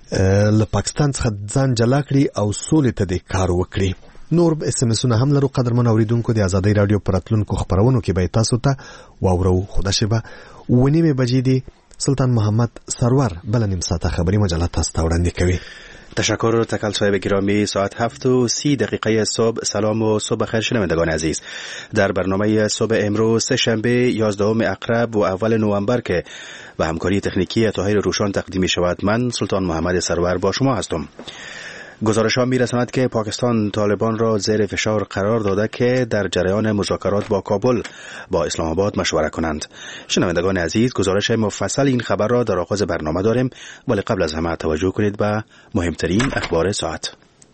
له پاکستان څخه ځان جلا کړي او سولې ته د کار وکړي. نور اس ام اسونه هم لرو قدرمن اوریدونکو. د ازادۍ رادیو پراتلونکو خبرونو کې به تاسو ته واورو. خدا شبه ونیمه بجې دی سلطان محمد سرور بل نیم ساعته خبری مجله تاسو ته وړاندې کوي. تشکر تکل صاحب گرامی. ساعت 7:30 صبح. سلام و صبح خیر شنوندگان عزیز. در برنامه صبح امروز سه شنبه 11 اکرب و اول نوامبر که به همکاری تکنیکی طاهر روشان تقدیم شود، من سلطان محمد سرور با شما هستم. گزارش ها می‌رساند که پاکستان طالبان را زیر فشار قرار داده که در جریان مذاکرات با کابل با اسلام آباد مشوره کنند. شنوندگان عزیز، گزارش مفصل این خبر را در آغاز برنامه داریم، ولی قبل از همه توجه کنید به مهمترین اخبار ساعت.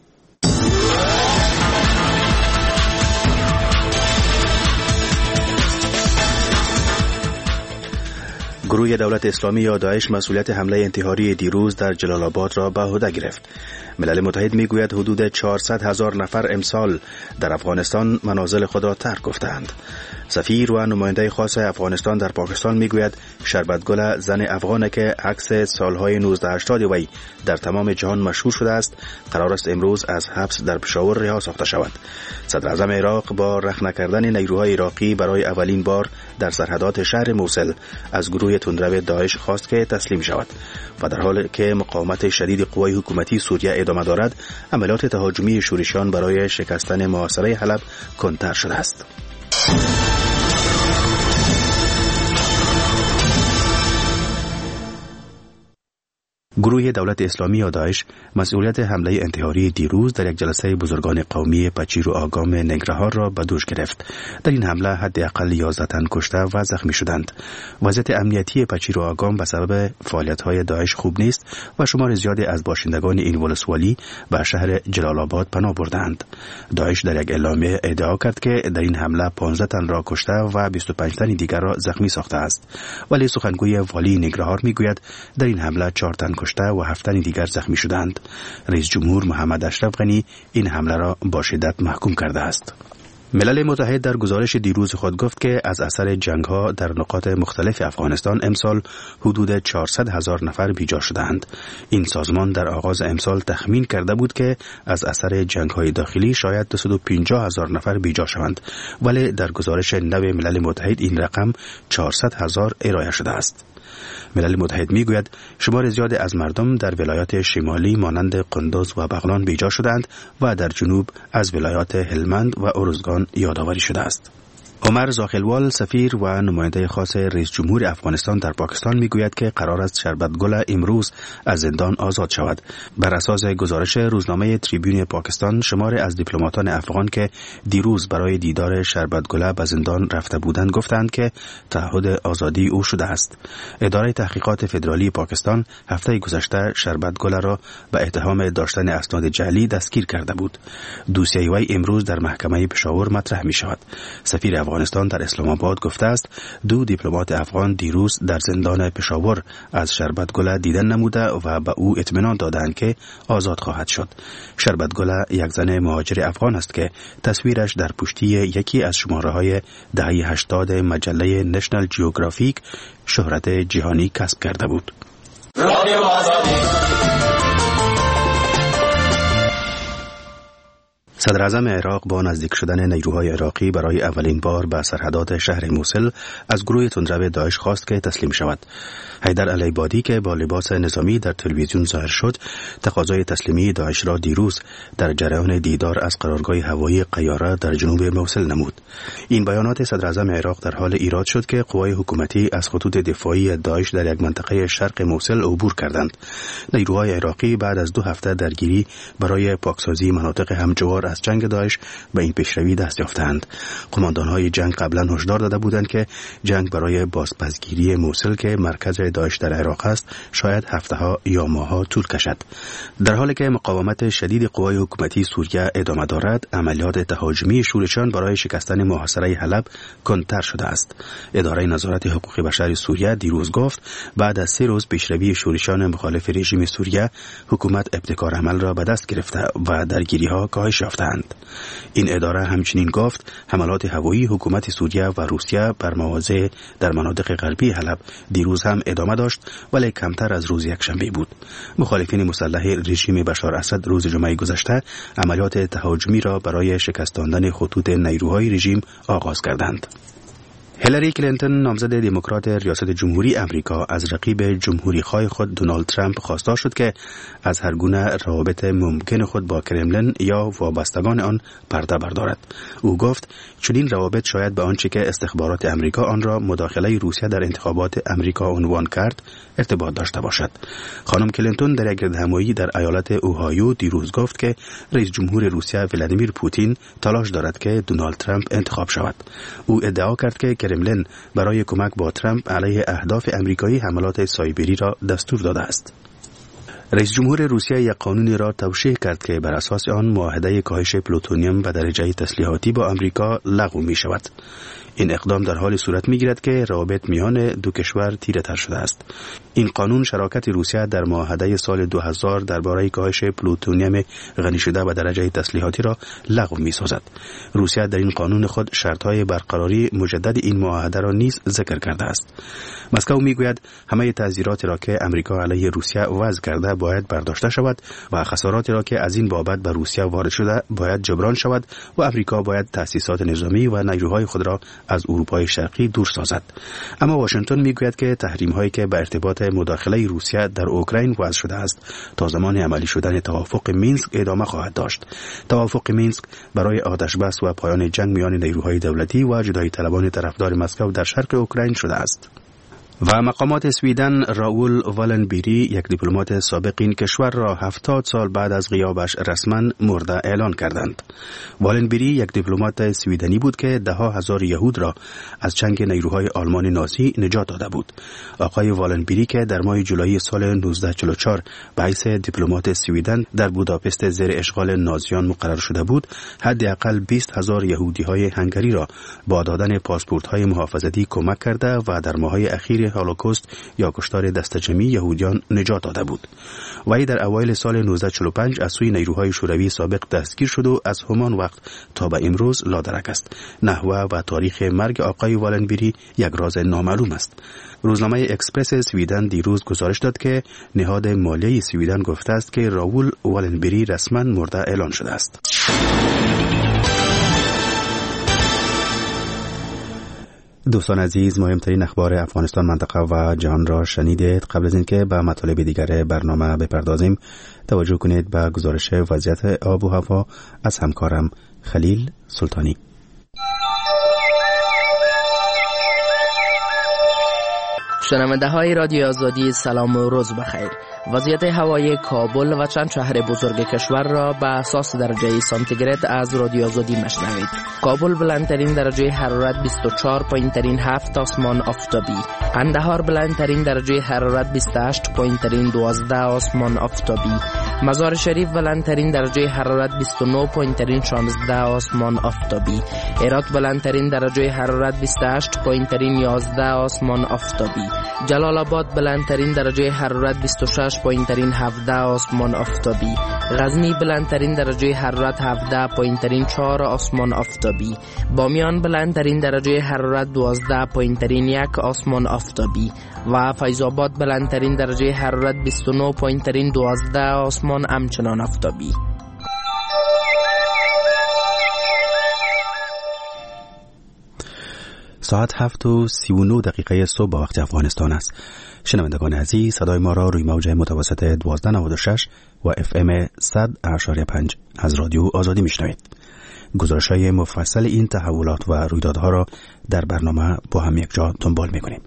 گروه دولت اسلامی یا داعش مسئولیت حمله انتحاری دیروز در جلال آباد را به عهده گرفت. ملل متحد میگوید حدود 400,000 نفر امسال در افغانستان منازل خود را ترک گفتند. سفیر و نماینده خاص افغانستان در پاکستان میگوید شربتگل زن افغان که عکس سالهای 1980 وی در تمام جهان مشهور شده است، قرار است امروز از حبس در پشاور رها ساخته شود. صدر اعظم عراق با رخنه کردن نیروهای عراقی برای اولین بار در سرحدات شهر موصل از گروه تندرو داعش خواست که تسلیم شود و در حالی که مقاومت شدید قوای حکومتی سوریه ادامه دارد، عملیات تهاجمی شورشیان برای شکستن محاصره حلب کندتر شده است. گروه دولت اسلامی یا داعش مسئولیت حمله انتحاری دیروز در یک جلسه بزرگان قومی پچیر و آگام ننگرهار را به دوش گرفت. در این حمله حداقل 11 تن کشته و زخمی شدند. وضعیت امنیتی پچیر و آگام به سبب فعالیت‌های داعش خوب نیست و شمار زیادی از باشندگان این ولسوالی به شهر جلال آباد پناه بردند. داعش در یک اعلامیه ادعا کرد که در این حمله 15 تن را کشته و 25 تن دیگر را زخمی ساخته است. ولی سخنگوی والی ننگرهار میگوید در این حمله 4 تن کشته و 7 تن دیگر زخمی شدند. رئیس جمهور محمد اشرف غنی این حمله را با شدت محکوم کرده است. ملل متحد در گزارش دیروز خود گفت که از اثر جنگ‌ها در نقاط مختلف افغانستان امسال حدود 400,000 نفر بیجا شدند. این سازمان در آغاز امسال تخمین کرده بود که از اثر جنگ‌های داخلی شاید 250,000 نفر بیجا شوند، ولی در گزارش نو ملل متحد این رقم 400,000 ارائه شده است. ملل متحد میگوید شمار زیادی از مردم در ولایات شمالی مانند قندوز و بغلان بیجا شدند و در جنوب از ولایات هلمند و ارزگان یادآوری شده است. عمر زاخلوال سفیر و نماینده خاص رئیس جمهور افغانستان در پاکستان میگوید که قرار است شربتگل امروز از زندان آزاد شود. بر اساس گزارش روزنامه تریبیون پاکستان، شمار از دیپلماتان افغان که دیروز برای دیدار شربتگل به زندان رفته بودند گفتند که تعهد آزادی او شده است. اداره تحقیقات فدرالی پاکستان هفته گذشته شربتگل را به اتهام داشتن اسناد جعلی دستگیر کرده بود. دوسیه وی امروز در محکمه پشاور مطرح می شود. سفیر افغانستان در اسلام آباد گفته است 2 دیپلمات افغان دیروز در زندان پشاور از شربتگل دیدن نموده و به او اطمینان دادند که آزاد خواهد شد. شربتگل یک زن مهاجر افغان است که تصویرش در پشتی یکی از شماره‌های دهه 80 مجله نشنل جیوگرافیک شهرت جهانی کسب کرده بود. صدر اعظم عراق با نزدیک شدن نیروهای عراقی برای اولین بار به سرحدات شهر موصل از گروه تندرو داعش خواست که تسلیم شود. حیدر العبادی که با لباس نظامی در تلویزیون ظاهر شد، تقاضای تسلیمی داعش را دیروز در جریان دیدار از قرارگاه هوایی قیاره در جنوب موصل نمود. این بیانات صدر اعظم عراق در حال ایراد شد که قوای حکومتی از خطوط دفاعی داعش در یک منطقه شرق موصل عبور کردند. نیروهای عراقی بعد از 2 هفته درگیری برای پاکسازی مناطق همجوار از جنگ داعش به این پیشروی دست یافتند. قماندان‌های جنگ قبلا هشدار داده بودند که جنگ برای بازپسگیری موصل که مرکز داعش در عراق است شاید هفته‌ها یا ماه‌ها طول کشد. در حالی که مقاومت شدید قوای حکومتی سوریه ادامه دارد، عملیات تهاجمی شورشیان برای شکستن محاصره حلب کندتر شده است. اداره نظارت حقوق بشر سوریه دیروز گفت بعد از 3 روز پیشروی شورشیان مخالف رژیم سوریه، حکومت ابتکار عمل را به دست گرفته و درگیری‌ها کاهش یافته دادند. این اداره همچنین گفت حملات هوایی حکومت سوریه و روسیه بر مواضع در مناطق غربی حلب دیروز هم ادامه داشت، ولی کمتر از روز یکشنبه بود. مخالفین مسلح رژیم بشار اسد روز جمعه گذشته عملیات تهاجمی را برای شکستاندن خطوط نیروهای رژیم آغاز کردند. هیلاری کلینتون نامزد دموکرات ریاست جمهوری امریکا از رقیب جمهوری‌خواه خود دونالد ترامپ خواستار شد که از هر گونه روابط ممکن خود با کرملین یا وابستگان آن پرده بردارد. او گفت چنین روابط شاید به آنچه که استخبارات امریکا آن را مداخله روسیه در انتخابات امریکا عنوان کرد ارتباط داشته باشد. خانم کلینتون در یک گردهمایی در ایالت اوهایو دیروز گفت که رئیس جمهور روسیه ولادیمیر پوتین تلاش دارد که دونالد ترامپ انتخاب شود. او ادعا کرد که کرملین برای کمک با ترامپ علیه اهداف امریکایی حملات سایبری را دستور داده است. رئیس جمهور روسیه یک قانونی را توشیح کرد که بر اساس آن معاهده کاهش پلوتونیوم به درجه تسلیحاتی با آمریکا لغو می شود. این اقدام در حال صورت می گیرد که روابط میان دو کشور تیره تر شده است. این قانون شراکت روسیه در معاهده سال 2000 درباره کاهش پلوتونیوم غنی شده به درجه تسلیحاتی را لغو می سازد. روسیه در این قانون خود شرطهای برقراری مجدد این معاهده را نیز ذکر کرده است. مسکو می گوید همه تعزیراتی را که امریکا علیه روسیه وضع کرده باید برداشته شود و خساراتی را که از این بابت به روسیه وارد شده باید جبران شود و امریکا باید تأسیسات نظامی و نیروهای خود را از اروپای شرقی دور سازد. اما واشنگتن میگوید که تحریم‌هایی که به ارتباط مداخله روسیه در اوکراین وضع شده است تا زمان عملی شدن توافق مینسک ادامه خواهد داشت. توافق مینسک برای آتش بس و پایان جنگ میان نیروهای دولتی و جدایی طلبان طرفدار مسکو در شرق اوکراین شده است. و مقامات سویدن راول والنبری یک دیپلمات سابق این کشور را 70 سال بعد از غیابش رسما مرده اعلان کردند. والنبری یک دیپلمات سویدنی بود که ده‌ها هزار یهود را از چنگ نیروهای آلمان نازی نجات داده بود. آقای والنبری که در ماه جولای سال 1944 به حیث دیپلمات سویدن در بوداپست زیر اشغال نازیان مقرر شده بود، حداقل 20,000 یهودی‌های هنگری را با دادن پاسپورت‌های محافظتی کمک کرده و در ماه‌های اخیر هولوکوست یا کشتار دستجمعی یهودیان نجات داده بود. وی در اوایل سال 1945 از سوی نیروهای شوروی سابق دستگیر شد و از همان وقت تا به امروز لادرک است. نحوه و تاریخ مرگ آقای والنبری یک راز نامعلوم است. روزنامه اکسپرس سویدن دیروز گزارش داد که نهاد مالیه سویدن گفته است که راول والنبری رسما مرده اعلان شده است. دوستان عزیز، مهمترین اخبار افغانستان، منطقه و جهان را شنیدید. قبل از اینکه به مطالب دیگر برنامه بپردازیم، توجه کنید به گزارش وضعیت آب و هوا از همکارم خلیل سلطانی. شنونده های رادیو آزادی، سلام و روز بخیر. وضعیت هوای کابل و چند شهر بزرگ کشور را به اساس درجه سانتیگراد از رادیو آزادی مشنوید. کابل بلندترین درجه حرارت 24، پایینترین 7 آسمان آفتابی. قندهار بلندترین درجه حرارت 28، پایینترین 12 آسمان آفتابی. مزار شریف بلندترین درجه حرارت 29، پایینترین 16 آسمان آفتابی. هرات بلندترین درجه حرارت 28، پایینترین 11 آسمان آفتابی. جلال آباد بلندترین درجه حرارت 26، پایینترین 17 آسمان آفتابی. غزنی بلندترین درجه حرارت 17، پایینترین 4 آسمان آفتابی. بامیان بلندترین درجه حرارت 12، پایینترین 1 آسمان آفتابی. و فیض آباد بلندترین درجه حرارت 29، پایینترین 12 آسمان همچنان آفتابی. ساعت 7:39 صبح به وقت افغانستان است. شنوندگان عزیز، صدای ما را روی موج متوسط 1296 و FM 100.5 از رادیو آزادی میشنوید. گزارش‌های مفصل این تحولات و رویدادها را در برنامه با هم یک جا دنبال می‌کنیم.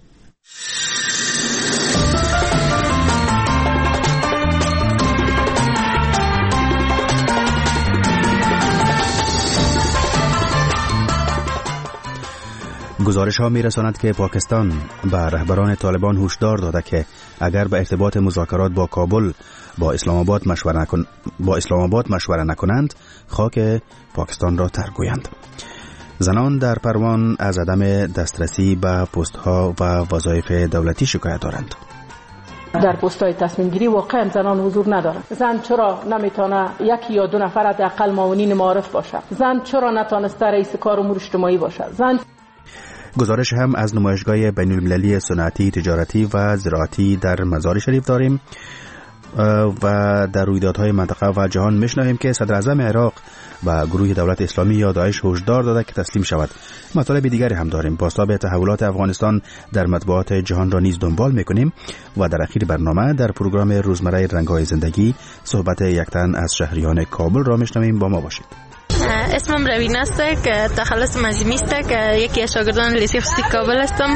گزارش ها می رساند که پاکستان به رهبران طالبان هشدار داده که اگر به ارتباط مذاکرات با کابل با اسلام آباد مشوره نکنند، خاک پاکستان را ترک گویند. زنان در پروان از عدم دسترسی به پست ها و وظایف دولتی شکایت دارند. در پست‌های تصمیم گیری واقعا زنان حضور ندارند. زن چرا نمیتونه یکی یا دو نفر حداقل معاونین معارف باشه؟ زن چرا نتونسته رئیس کار امور اجتماعی باشه؟ زن گزارش هم از نمایشگاه بین‌المللی صنعتی، تجارتی و زراعتی در مزار شریف داریم و در رویدادهای منطقه و جهان میشنویم که صدر اعظم عراق و گروه دولت اسلامی یا داعش هشدار داده که تسلیم شود. مطالب دیگری هم داریم. بازتاب تحولات افغانستان در مطبوعات جهان را نیز دنبال میکنیم و در اخیر برنامه در پروگرام روزمره رنگ‌های زندگی صحبت یک تن از شهریان کابل را میشنویم. با ما باشید. اسمم روین است که تخلص مجمی است که یکی از شاگردان لیسه خصوصی کابل هستم.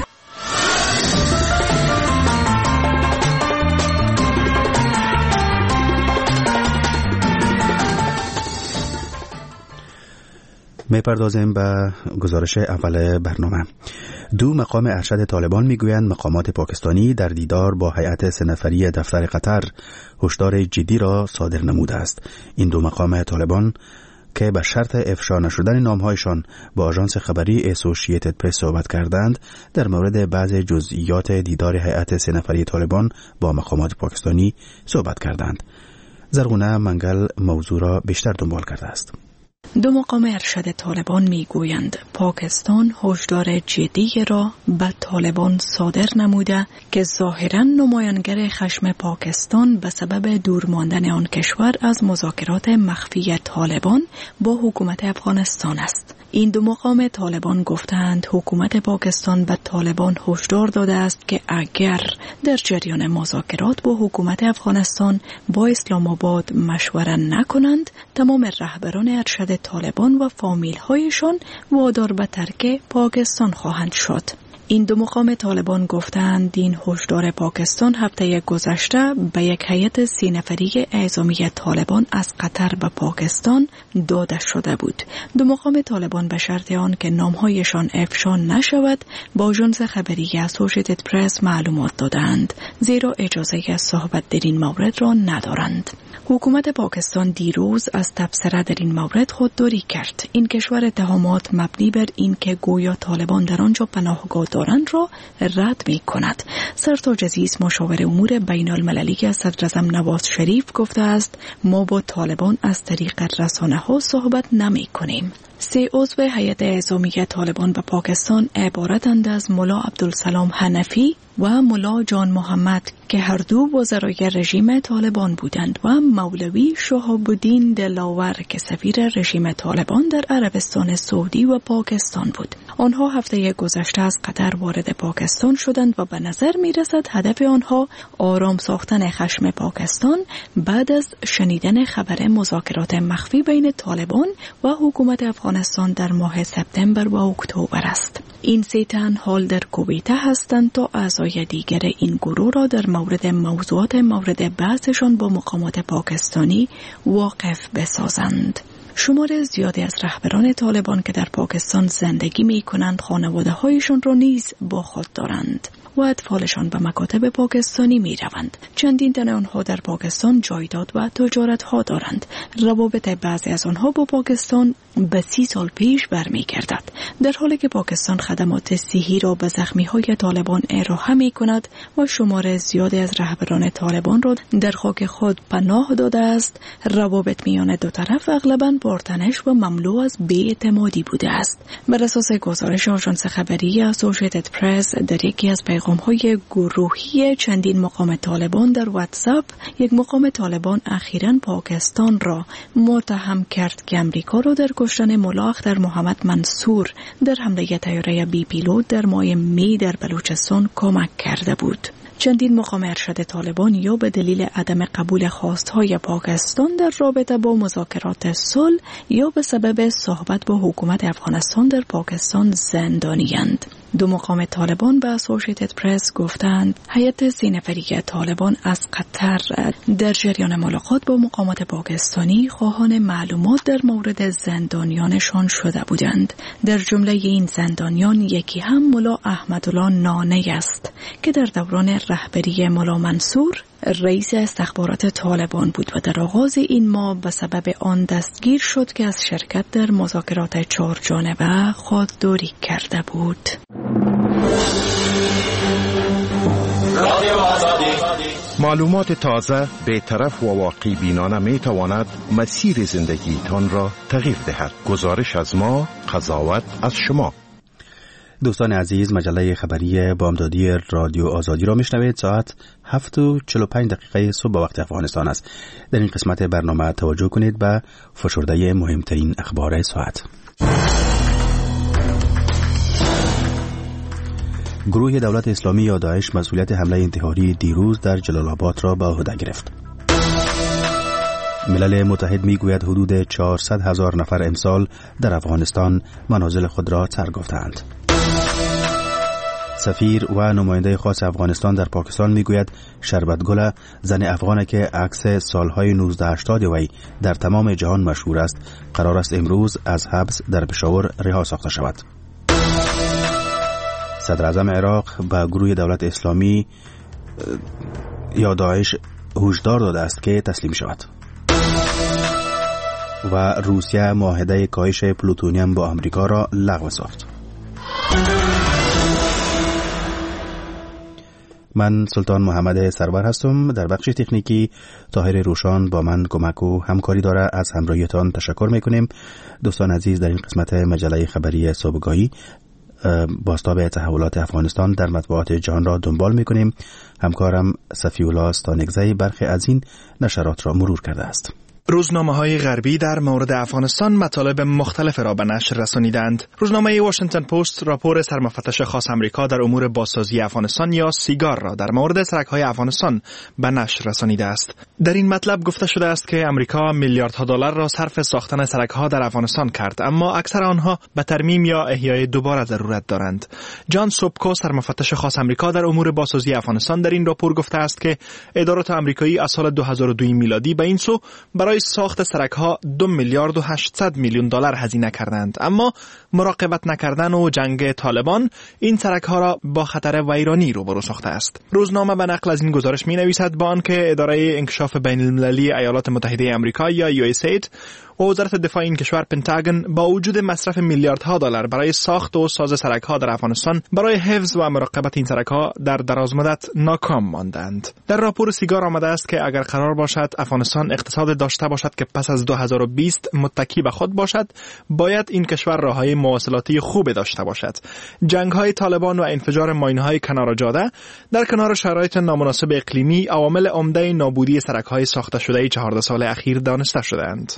میپردازیم به گزارش اول برنامه. دو مقام ارشد طالبان میگویند مقامات پاکستانی در دیدار با هیئت سه نفری دفتر قطر هشدار جدی را صادر نموده است. این دو مقام طالبان که به شرط افشا نشدن نامهایشان با آژانس خبری اسوسییتد پرس صحبت کردند، در مورد بعض جزئیات دیدار هیئت سه نفری طالبان با مقامات پاکستانی صحبت کردند. زرغونه منگل موضوع را بیشتر دنبال کرده است. دو مقام ارشد طالبان میگویند پاکستان هشدار جدی را به طالبان صادر نموده که ظاهراً نمایانگر خشم پاکستان به سبب دور ماندن آن کشور از مذاکرات مخفی طالبان با حکومت افغانستان است. این دو مقام طالبان گفتند حکومت پاکستان به طالبان هشدار داده است که اگر در جریان مذاکرات با حکومت افغانستان با اسلام آباد مشوره نکنند، تمام رهبران ارشد طالبان و فامیل‌هایشان وادار به ترک پاکستان خواهند شد. این دو مقام طالبان گفتند این هشدار پاکستان هفته گذشته به یک هیئت 3 نفری اعزامی طالبان از قطر به پاکستان داده شده بود. دو مقام طالبان به شرط آن که نامهایشان افشا نشود با آژانس خبری اسوسییتد پرس معلومات دادند، زیرا اجازه صحبت در این مورد را ندارند. حکومت پاکستان دیروز از تبصره در این مورد خودداری کرد. این کشور اتهامات مبنی بر این که گویا طالبان در آنجا پناهگاه دارند را رد می کند. سرتاج عزیز مشاور امور بین المللی صدر اعظم نواز شریف گفته است ما با طالبان از طریق رسانه ها صحبت نمی کنیم. 3 عضو هیئت اعزامی طالبان به پاکستان عبارتند از ملا عبدالسلام حنفی و ملا جان محمد که هر دو وزرای رژیم طالبان بودند و مولوی شهاب الدین دلاور که سفیر رژیم طالبان در عربستان سعودی و پاکستان بود. آنها هفته گذشته از قطر وارد پاکستان شدند و به نظر می رسد هدف آنها آرام ساختن خشم پاکستان بعد از شنیدن خبر مذاکرات مخفی بین طالبان و حکومت افغانستان در ماه سپتامبر و اکتبر است. این 3 تن حال در کویت هستند تا اعضای دیگر این گروه را در مورد موضوعات مورد بحثشان با مقامات پاکستانی واقف بسازند. شمار زیادی از رهبران طالبان که در پاکستان زندگی می کنند خانواده هایشان را نیز با خود دارند و اطفالشان به مکاتب پاکستانی می روند. چندین تن آنها در پاکستان جایداد و تجارت ها دارند. روابط بعضی از آنها با پاکستان به 30 سال پیش برمیگردد. در حالی که پاکستان خدمات صحی را به زخمی های طالبان ارائه می کند و شمار زیادی از رهبران طالبان را در خاک خود پناه داده است، روابط میان دو طرف اغلباً پرتنش و مملو از بی‌اعتمادی بوده است. بر اساس گزارش آژانس خبری اسوسییتد پرس در یکی از پیغام‌های گروهی چندین مقام طالبان در واتساپ، یک مقام طالبان اخیراً پاکستان را متهم کرد که امریکا را در کشتن ملا اختر محمد منصور در حمله طیاره بی پیلوت در ماه می در بلوچستان کمک کرده بود. چندین مقام ارشد طالبان یا به دلیل عدم قبول خواستهای پاکستان در رابطه با مذاکرات صلح یا به سبب صحبت با حکومت افغانستان در پاکستان زندانی‌اند. دو مقام طالبان به اسوسییتد پرس گفتند هیئت 3 نفری طالبان از قطر در جریان ملاقات با مقامات پاکستانی خواهان معلومات در مورد زندانیانشان شده بودند. در جمله این زندانیان یکی هم ملا احمدالله نانه است که در دوران رهبری ملا منصور رئیس استخبارات طالبان بود و در آغاز این ماه به سبب آن دستگیر شد که از شرکت در مذاکرات 4 جانبه خودداری کرده بود. معلومات تازه، بی‌طرف و واقعی بینانه می تواند مسیر زندگی تان را تغییر دهد. گزارش از ما، قضاوت از شما. دوستان عزیز، مجله خبری بامدادی رادیو آزادی را میشنوید. ساعت 7:45 صبح به وقت افغانستان است. در این قسمت برنامه توجه کنید به فشرده مهمترین اخبار ساعت. گروه دولت اسلامی یا داعش مسئولیت حمله انتحاری دیروز در جلال آباد را به عهده گرفت. ملل متحد میگوید حدود 400,000 نفر امسال در افغانستان منازل خود را ترک گفتند. سفیر و نماینده خاص افغانستان در پاکستان میگوید شربت گل، زن افغانی که عکس سالهای 1980 وی در تمام جهان مشهور است، قرار است امروز از حبس در پشاور رها ساخته شود. صدر اعظم عراق به گروه دولت اسلامی یا داعش هشدار داده است که تسلیم شود. و روسیه معاهده کاهش پلوتونیم با آمریکا را لغو ساخت. من سلطان محمد سرور هستم. در بخش تکنیکی طاهر روشان با من کمک و همکاری داره. از همراهیتان تشکر میکنیم. دوستان عزیز، در این قسمت مجله خبری صبحگاهی بازتاب تحولات افغانستان در مطبوعات جهان را دنبال میکنیم. همکارم صفی‌الله استانگزی برخی از این نشرات را مرور کرده است. روزنامه‌های غربی در مورد افغانستان مطالب مختلف را به نشر رسانیدند. روزنامه واشنگتن پست راپور سرمفتش خاص آمریکا در امور بازسازی افغانستان یا سیگار را در مورد سرک‌های افغانستان به نشر رسانیده است. در این مطلب گفته شده است که آمریکا میلیاردها دلار را صرف ساختن سرک‌ها در افغانستان کرد، اما اکثر آنها به ترمیم یا احیای دوباره ضرورت دارند. جان سوبکو سرمفتش خاص آمریکا در امور بازسازی افغانستان در این راپور گفته است که ادارات آمریکایی از سال 2002 میلادی به این سو برای ساخت سرک‌ها 2 میلیارد و 800 میلیون دلار هزینه کردند، اما مراقبت نکردن و جنگ طالبان این سرک‌ها را با خطر ویرانی روبرو ساخته است. روزنامه به نقل از این گزارش می‌نویسد با آنکه اداره انکشاف بین‌المللی ایالات متحده آمریکا یا USAID و وزارت دفاع این کشور پنتاگون با وجود مصرف میلیاردها دلار برای ساخت و ساز سرک‌ها در افغانستان برای حفظ و مراقبت این سرک‌ها در دراز مدت ناکام ماندند. در راپور سیگار آمده است که اگر قرار باشد افغانستان اقتصاد داشته باشد که پس از 2020 متکی به خود باشد، باید این کشور راههای مواصلاتی خوب داشته باشد. جنگ‌های طالبان و انفجار ماین‌های کنار جاده در کنار شرایط نامناسب اقلیمی عوامل عمده نابودی سرک‌های ساخته شده 14 سال اخیر دانسته شده‌اند.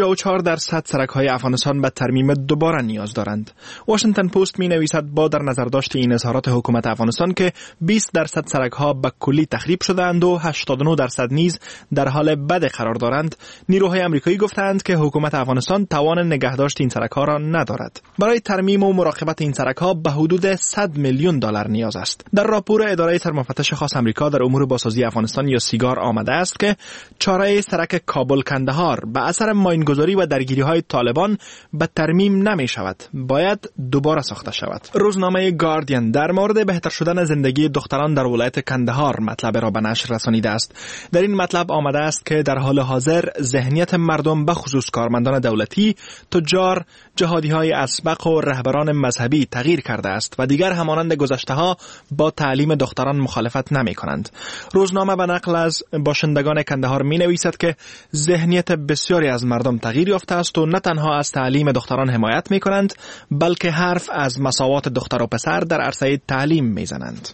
54% سرک‌های افغانستان به ترمیم دوباره نیاز دارند. واشنگتن پست می‌نویسد با در نظر داشت این اظهارات حکومت افغانستان که 20% سرک‌ها به کلی تخریب شده‌اند و 89% نیز در حال بد قرار دارند، نیروهای آمریکایی گفتند که حکومت افغانستان توان نگهداشت این سرک‌ها را ندارد. برای ترمیم و مراقبت این سرک‌ها به حدود 100 میلیون دلار نیاز است. در راپور اداره سرمفتش خاص آمریکا در امور بازسازی افغانستان یا سیگار آمده است که چاره سرک کابل کندهار به اثر ماینگذاری و درگیری‌های طالبان به ترمیم نمی‌شود، باید دوباره ساخته شود. روزنامه گاردین در مورد بهتر شدن زندگی دختران در ولایت کندهار مطلب را به نشر رسانیده است. در این مطلب آمده است که در حال حاضر ذهنیت مردم به خصوص کارمندان دولتی، تجار، جهادی‌های اسبق و رهبران مذهبی تغییر کرده است و دیگر همانند گذشته‌ها با تعلیم دختران مخالفت نمی‌کنند. روزنامه به نقل از باشندگان کندهار می‌نویسد که ذهنیت بسیاری از مردم تغییر یافته است و نه تنها از تعلیم دختران حمایت می‌کنند، بلکه حرف از مساوات دختر و پسر در عرصه تعلیم می‌زنند.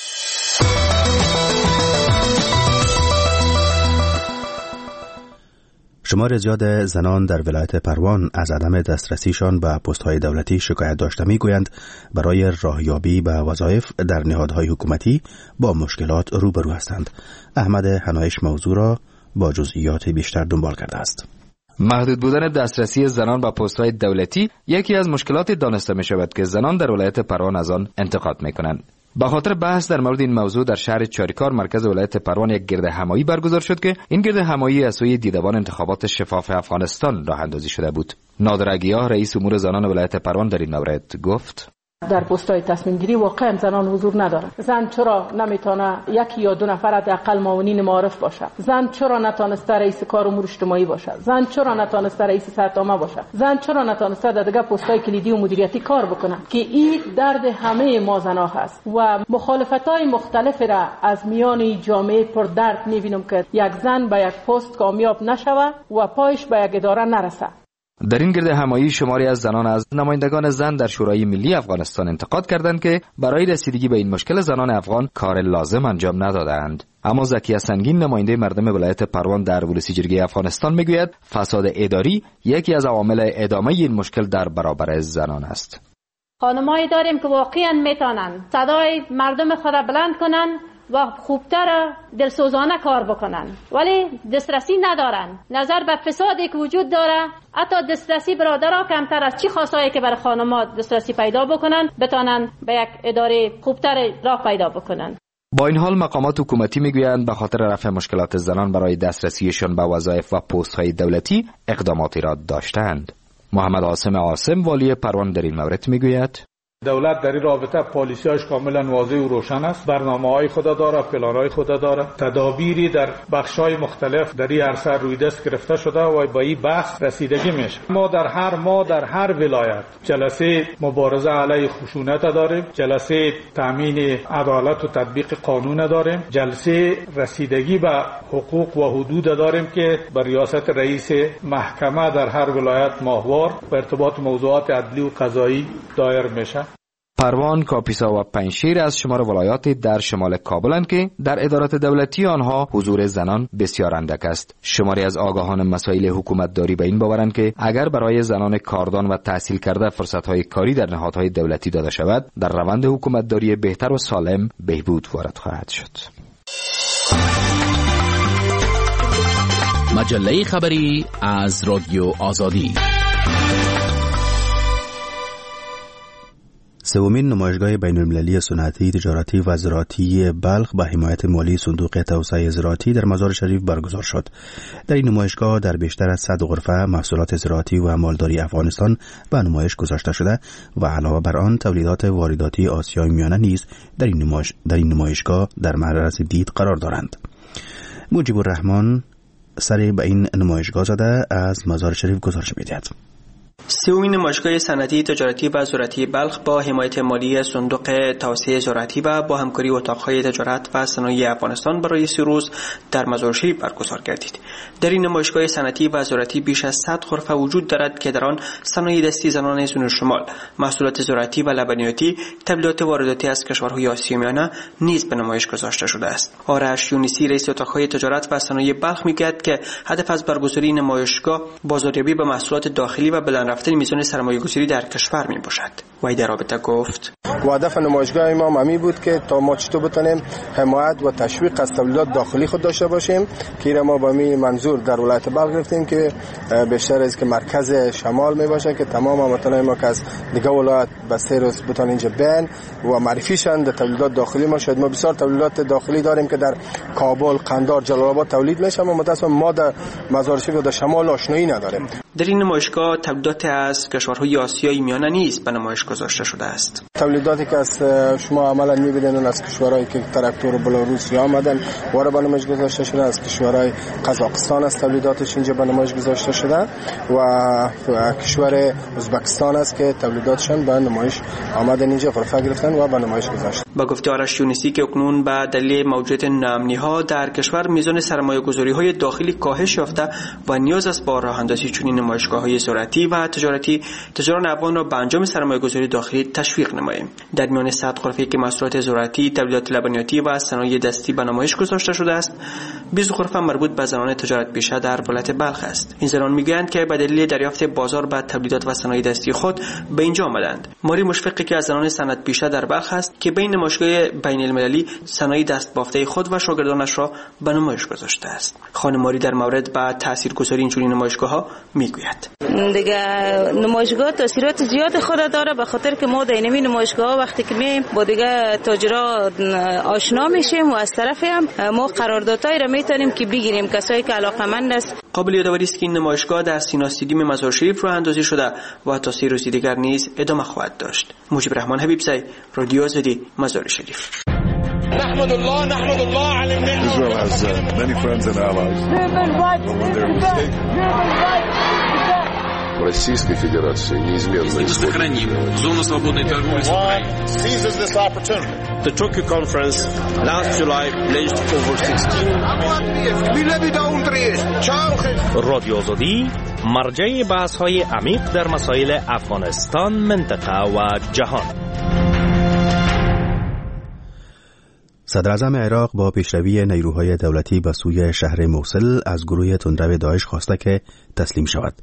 شمار زیاد زنان در ولایت پروان از عدم دسترسیشان به پست‌های دولتی شکایت داشته می‌گویند برای راهیابی به وظایف در نهادهای حکومتی با مشکلات روبرو هستند. احمد حنایش موضوع را با جزئیات بیشتر دنبال کرده است. محدود بودن دسترسی زنان به پست‌های دولتی یکی از مشکلات دانسته می‌شود که زنان در ولایت پروان از آن انتقاد می‌کنند. به خاطر بحث در مورد این موضوع در شهر چاریکار مرکز ولایت پروان یک گرد همایی برگزار شد که این گرد همایی از سوی دیدبان انتخابات شفاف افغانستان راه اندازی شده بود. نادر گیاه رئیس امور زنان ولایت پروان در این مورد گفت: در پست‌های تصمیم گیری واقعا زنان حضور ندارند. زن چرا نمیتونه یکی یا دو نفر حداقل معاونین معارف باشه؟ زن چرا نتونسته رئیس کار امور اجتماعی باشه؟ زن چرا نتونسته رئیس سرطامه باشه؟ زن چرا نتونسته در دیگه پست‌های کلیدی و مدیریتی کار بکنه؟ که این درد همه ما زن‌ها هست و مخالفت‌های مختلف را از میان جامعه پر درد می‌بینم که یک زن به یک پست کامیاب نشوه و پایش به یک اداره نرسه. در این گرد همایی شماری از زنان از نمایندگان زن در شورای ملی افغانستان انتقاد کردند که برای رسیدگی به این مشکل زنان افغان کار لازم انجام ندادند. اما زکیه سنگین نماینده مردم ولایت پروان در ولسی جرگه افغانستان میگوید فساد اداری یکی از عوامل ادامه این مشکل در برابر زنان است. خانمایی داریم که واقعا میتونن صدای مردم خود بلند کنن و خوبتر دلسوزانه کار بکنن، ولی دسترسی ندارن. نظر به فسادی که وجود داره، حتی دسترسی برادرها کمتر از چی خاصایی که برای خانم‌ها دسترسی پیدا بکنن بتونن به یک اداره خوبتر راه پیدا بکنن. با این حال مقامات حکومتی میگویند به خاطر رفع مشکلات زنان برای دسترسیشان به وظایف و پست‌های دولتی اقداماتی را داشتند. محمد عاصم والی پروان در این مورد میگوید دولت در این رابطه پالیسی‌هاش کاملا واضح و روشن است. برنامه‌های خود داره، پلان‌های خود داره، تدابیری در بخش‌های مختلف در این عرصه روی دست گرفته شده و با این بحث رسیدگی میشه. ما در هر ولایت جلسه مبارزه علیه خشونت داریم، جلسه تامین عدالت و تطبیق قانون داریم، جلسه رسیدگی به حقوق و حدود داریم که بر ریاست رئیس محکمه در هر ولایت ماهوار به ارتباط موضوعات عدلی و قضایی دایر میشه. پروان، کاپیسا و پنجشیر از شمار ولایات در شمال کابلند که در ادارات دولتی آنها حضور زنان بسیار اندک است. شماری از آگاهان مسائل حکومتداری به این باورند که اگر برای زنان کاردان و تحصیل کرده فرصت‌های کاری در نهادهای دولتی داده شود، در روند حکومتداری بهتر و سالم بهبود وارد خواهد شد. مجله خبری از رادیو آزادی. سومین نمایشگاه بین‌المللی صنعتی، تجارتی و زراعتی بلخ با حمایت مالی صندوق توسعه زراعتی در مزار شریف برگزار شد. در این نمایشگاه در بیشتر از 100 غرفه محصولات زراعتی و مالداری افغانستان به نمایش گذاشته شده و علاوه بر آن تولیدات وارداتی آسیای میانه نیز در این نمایشگاه در معرض دید قرار دارند. مجیب الرحمن سری به این نمایشگاه زده از مزار شریف گزارش می‌دهد. سومین نمایشگاه صنعتی، تجارتی و زراعتی بلخ با حمایت مالی صندوق توسعه زراعتی و با همکاری اتاق‌های تجارت و صنایع افغانستان برای 3 روز در مزار شریف برگزار گردید. در این نمایشگاه صنعتی و زراعتی بیش از 100 غرفه وجود دارد که در آن صنایع دستی زنان سوریه شمال، محصولات زراعتی و لبنیاتی، تولیدات وارداتی از کشورهای آسیای میانه نیز به نمایش گذاشته شده است. آرش یونسی رئیس اتاق‌های تجارت و صنایع بلخ میگوید که هدف از برگزاری نمایشگاه بازاریابی به محصولات داخلی و رفتن میزان سرمایه‌گذاری در کشور می باشد. وی در رابطه گفت هدف نمایشگاه ما همی بود که تا ما چطور بتونیم حمایت و تشویق از تولیدات داخلی خود داشته باشیم که ما با می منظور در ولایت بلخ گرفتیم که بیشتر از که مرکز شمال می باشه که تمام هموطنان ما که از دیگه ولایت به 3 روز بتونن اینجا بین و معرفیشن در تولیدات داخلی ما. شاید ما بسیار تولیدات داخلی داریم که در کابل، قندار، جلال آباد تولید میشه، اما متأسفانه ما در مزار شریف و در شمال آشنایی نداریم. در این نمایشگاه تولیدات از کشورهای آسیای میانه نیز به نمایش گذاشته شده است. تولیداتی که از شما عملا می‌بینید از کشورهایی که تراکتور بلاروس یا آمدن وارد به نمایش گذاشته شده، از کشورهای قزاقستان است تولیداتش اینجا به نمایش گذاشته شده و کشور ازبکستان است که تولیداتشان به نمایش آمدن اینجا غرفه گرفتن و به نمایش گذاشتن. با گفته آرش یونسی که اکنون به دلیل موجودیت ناامنی‌ها در کشور میزان سرمایه‌گذاری‌های داخلی کاهش یافته و نیاز است با راه اندازی چنین نمایشگاه‌های زراعتی و تجارتی تجاران افغان را به انجام سرمایه‌گذاری داخلی تشویق نماییم. در میان 100 غرفه‌ای که محصولات زراعتی، تولیدات لبنیاتی و صنایع دستی به نمایش گذاشته شده است، 20 غرفه مربوط به زنان تجارت پیشه در ولایت بلخ است. این زنان میگویند که به دلیل دریافت بازار به تولیدات و صنایع دستی خود به اینجا آمدند. ماری مشفقی که از زنان صنعت پیشه در بلخ است که بین نمایشگاه بین‌المللی صنایع دست‌بافته خود و شاگردانش را به نمایش گذاشته است. خانم ماری در مورد به تاثیرگذاری این چنین نمایشگاه‌ها میگوید. دیگه نمایشگاه تاثیرات زیاد خود داره، به خاطر که ما در این نمایشگاه وقتی که میایم با دیگه تاجرا آشنا میشیم و از طرف هم ما قراردادهای را میتونیم که بگیریم کسایی که علاقمند است. قابل یادآوری است که این نمایشگاه در سینا استادیوم مزار شریف راه اندازی شده و تا 3 روز دیگر نیز ادامه خواهد داشت. مجیب رحمان حبیبزی، رادیو آزادی، مزار شریف. نحمد الله على النعمة. Israel has many friends and allies. When they're mistaken. Российской Федерации неизменно сохраним зону свободной торговли с Украиной. Seizes this opportunity. The Tokyo conference last July pledged over 16. رادیو آزادی مرجع بحث‌های عمیق در مسائل افغانستان، منطقه و جهان. صدراعظم عراق با پیشروی نیروهای دولتی به سوی شهر موصل از گروه تندرو داعش خواسته که تسلیم شود.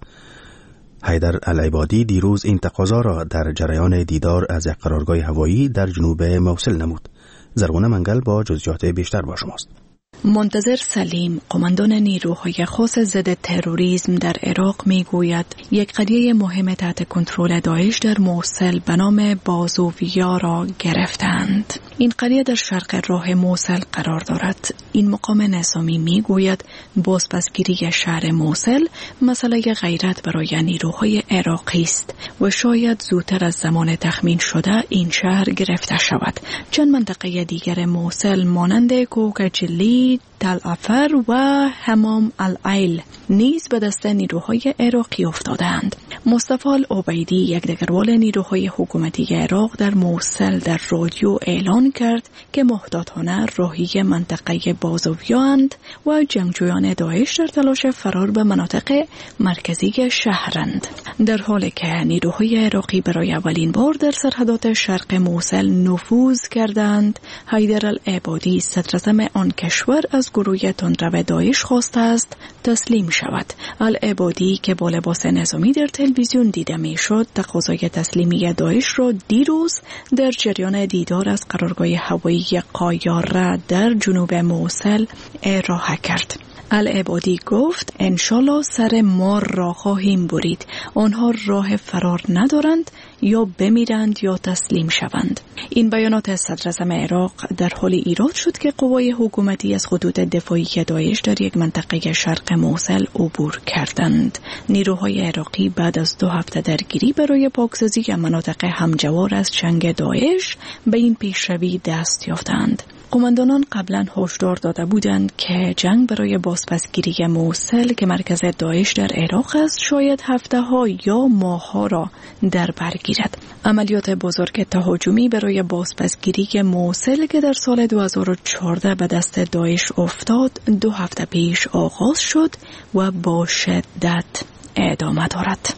حیدر العبادی دیروز این تقاضا را در جریان دیدار از یک قرارگاه هوایی در جنوب موصل نمود. زرغونه منگل با جزئیات بیشتر با شماست. منتظر سلیم، قماندان نیروهای خاص ضد تروریسم در عراق میگوید یک قضیه مهم تحت کنترل داعش در موصل به نام بازوویا را گرفتند. این قریه در شرق راه موصل قرار دارد. این مقام نظامی میگوید بازپسگیری شهر موصل مسئله غیرت برای نیروهای عراقی است و شاید زودتر از زمان تخمین شده این شهر گرفته شود. چند منطقه دیگر موصل مانند کوکجلی، تل افر و حمام العیل نیز به دست نیروهای عراقی افتادند. مصطفی العبیدی، یک دگربال نیروهای حکومتی عراق در موصل، در رادیو اعلان کرد که محتاطانه راهی منطقه بازویاند و جنگجویان داعش در تلاش فرار به مناطق مرکزی شهرند. در حالی که نیروهای عراقی برای اولین بار در سرحدات شرق موصل نفوذ کردند، حیدر العبادی، صدراعظم آن کشور، از گروه تندرو داعش خواسته است تسلیم شود. العبادی که با لباس نظامی در تلویزیون دیده میشد، تقاضای تسلیمی داعش را دیروز در جریان دیدار از قرارگاه هوایی قایاره در جنوب موصل ارائه کرد. العبادی گفت انشالله سر مار را خواهیم برید. آنها راه فرار ندارند، یا بمیرند یا تسلیم شوند. این بیانات صدراعظم عراق در حال ایراد شد که قوای حکومتی از خطوط دفاعی داعش در یک منطقه شرق موصل عبور کردند. نیروهای عراقی بعد از 2 هفته درگیری برای پاکسازی مناطق همجوار از چنگ داعش به این پیشروی دست یافتند. قماندانان قبلا هشدار داده بودند که جنگ برای بازپسگیری موصل که مرکز داعش در عراق است شاید هفته‌ها یا ماه‌ها را در بر گیرد. عملیات بزرگ تهاجمی برای بازپسگیری موصل که در سال 2014 به دست داعش افتاد 2 هفته پیش آغاز شد و با شدت ادامه دارد.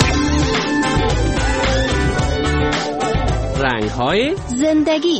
رنگ‌های زندگی.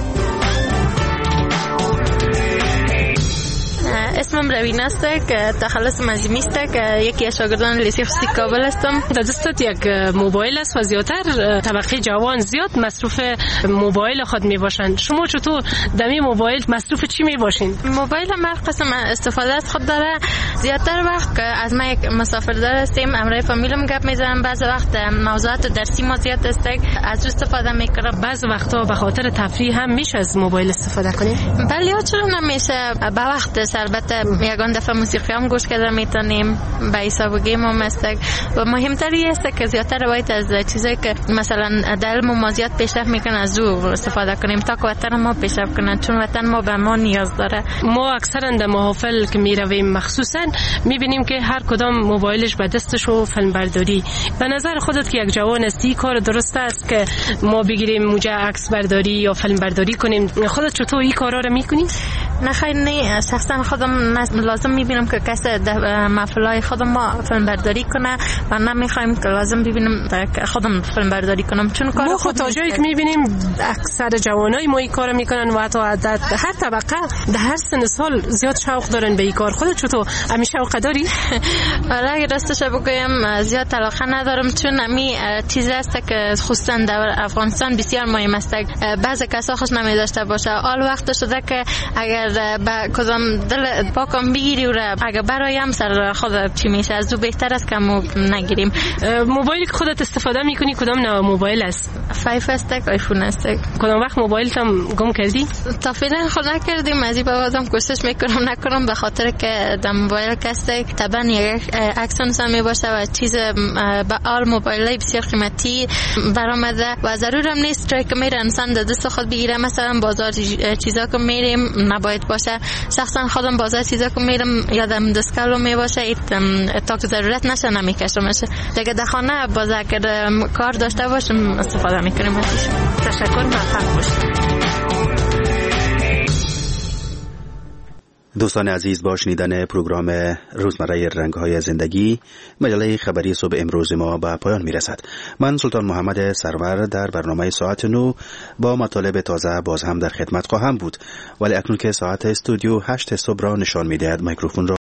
اسمم روین است که تخلص مجمی است که یکی از شاگردان لیسه خصوصی کابل هستم. در دستت یک موبایل است و زیادتر طبقه جوان زیاد مصروف موبایل خود می باشند. شما چطور دمی موبایل مصروف چی می باشین؟ موبایل هم قسم استفاده از خود داره. زیادتر وقت که از ما یک مسافردار هستیم امروی فامیلم گپ میزنم. بعض وقت موضوعات درسی ما زیاد است از استفاده میکنم. بعض وقتا به خاطر تفریح هم میشه از موبایل استفاده کنیم. بله چرا نمیشه؟ به وقت البته یگان دفعه موسیقی هم گوش کردن میتونیم، به حساب گیم هم است و مهمتری است که زیادتر روایت از چیزایی که مثلا در علم ما زیاد پیشرفت میکنه از او استفاده کنیم تا که وطن ما پیشرفت کنه، چون وطن ما به ما نیاز داره. ما اکثرا در محافل که میرویم مخصوصا میبینیم که هر کدام موبایلش به دستش و فیلم برداری. به نظر خودت که یک جوان هستی کار درست است که ما بگیریم موجه عکس برداری یا فیلم برداری کنیم؟ خودت چطور این کارا رو میکنی؟ نه خیر نه، شخصا خودم لازم میبینم که کسی محفلای خودم ما فیلم برداری کنه و نمیخوایم که لازم ببینم خودم فیلم برداری کنم، چون کار خود تا جایی که میبینیم اکثر جوانای ما این کار میکنن و حتی در هر طبقه در هر سن سال زیاد شوق دارن به این کار. خودت چطور همین شوق داری؟ اگه راستش بگویم زیاد علاقه ندارم، چون امی چیزی است که خصوصا در افغانستان بسیار مهم است. بعضی کسا خوش نمی داشته باشه. حال وقت شده که اگر اگر با کدام دل پاکم بگیری و اگر برایم سر خود چی میشه از او بهتر است که ما نگیریم. موبایلی که خودت استفاده میکنی کدام نوع موبایل است؟ 5 است، آیفون است. کدام وقت موبایلت هم گم کردی؟ تا فعلا خود نکردیم، از این بعدم کوشش میکنم نکنم، به خاطر که در موبایل کسته طبعا یک اکسنس هم میباشه و چیز به آل موبایل بسیار قیمتی برآمده و ضرورم نیست که میره انسان در دست خود بگیره. مثلا بازار چیزا که میریم نباید باشه، شخصا خودم بازار چیزا که میرم یادم دستکلو میباشه تا که ضرورت نشه نمیکشمش. دیگه در خانه باز اگر کار داشته باشم استفاده میکنیم ازش. تشکر، موفق باشید. دوستان عزیز، با شنیدن پروگرام روزمره رنگ‌های زندگی مجله خبری صبح امروز ما به پایان میرسد. من سلطان محمد سرور در برنامه ساعت 9 با مطالب تازه باز هم در خدمت خواهم بود، ولی اکنون که ساعت استودیو 8 صبح را نشان می‌دهد میکروفون را